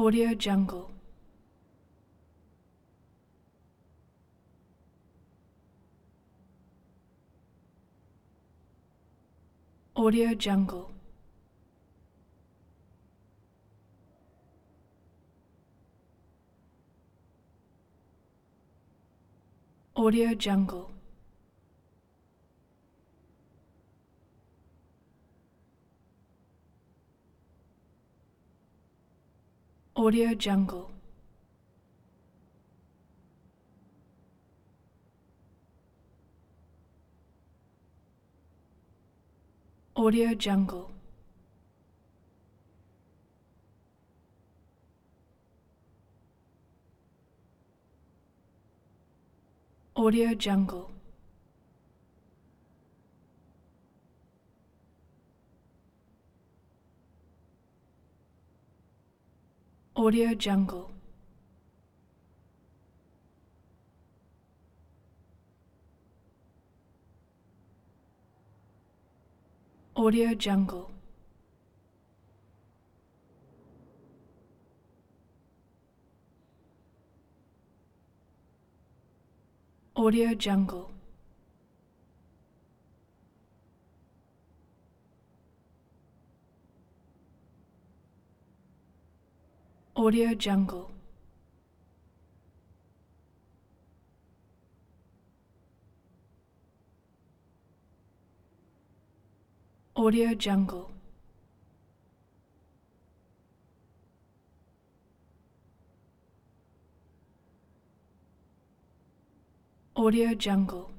Audio Jungle. Audio Jungle. Audio Jungle. Audio Jungle. Audio Jungle. Audio Jungle. Audio Jungle. Audio Jungle. Audio Jungle. Audio Jungle. Audio Jungle. Audio Jungle.